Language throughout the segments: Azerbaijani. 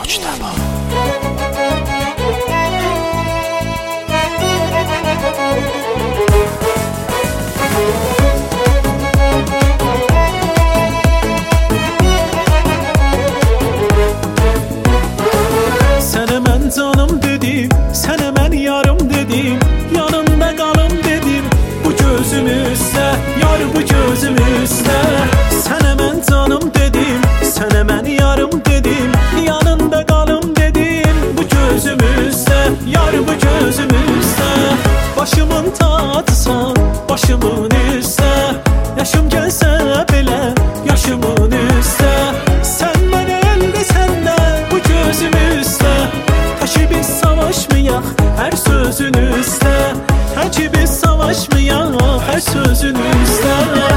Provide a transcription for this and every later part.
Mujtaba. Sənə mən canım dedim, sənə mən yarım dedim, yanında qalım dedim, bu gözümüzdə, yar bu gözümüzdə. Sənə mən canım dedim, sənə mən yarım dedim, yanında qalım dedim, bu gözümüzdə, yar bu gözümüzdə. Başımın tacısan, başımın üstə, yaşım gəlsə belə, yaşımın üstə. Sən mənə əldə səndə, bu gözümüzdə, təki biz savaşmayaq hər sözünüzdə, təki biz savaşmayaq hər sözünüzdə.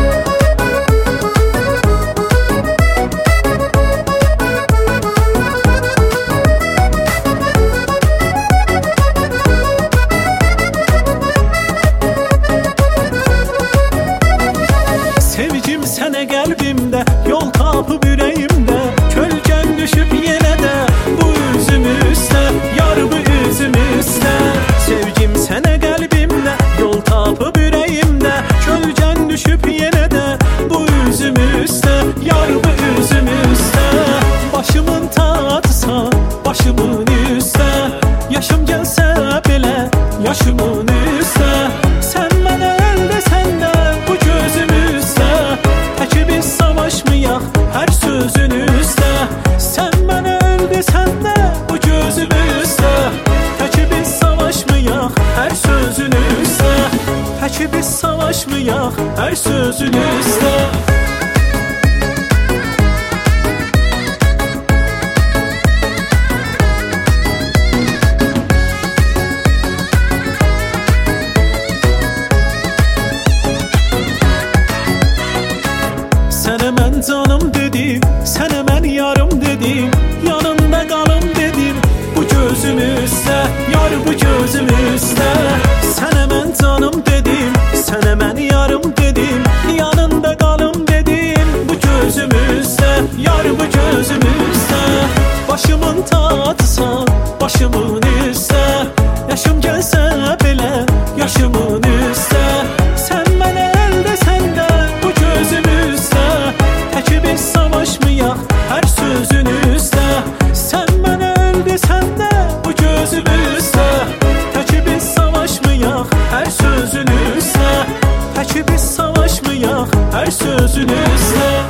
Sevgim sənə qəlbimdə, yol tapıb ürəyimdə, kölgən düşüb yenə də bu üzümüzdə, yar bu üzümüzdə. Sevgim sənə qəlbimdə, yol tapıb ürəyimdə, kölgən düşüb yenə də bu üzümüzdə, yar bu üzümüzdə. Başımın tacısan, başımın üstə, yaşım gəlsə belə, yaşımın üstə. Sən mənə əldə səndə, bu gözümüzdə, təki biz savaşmayaq hər sözünüzdə. Sən mənə əldə səndə, bu gözümüzdə, təki biz savaşmayaq hər sözünüzdə, təki biz savaşmayaq hər sözünüzdə. Sənə mən canım dedim, sənə mən yarım dedim, yanında qalım dedim, bu gözümüzdə, yar bu gözümüzdə. Sənə mən canım dedim, sənə mən yarım dedim, yanında qalım dedim, bu gözümüzdə, yar bu gözümüzdə. Başımın tacısan, başımın üstə, yaşım gəlsə belə, yaşımın üstə. Sən mənə əldə səndə, bu gözümüzdə, təki biz savaşmayaq hər sözünüzdə. Sən mənə əldə səndə, bu gözümüzdə, təki biz savaşmayaq hər sözünüzdə, təki biz savaşmayaq hər sözünüzdə.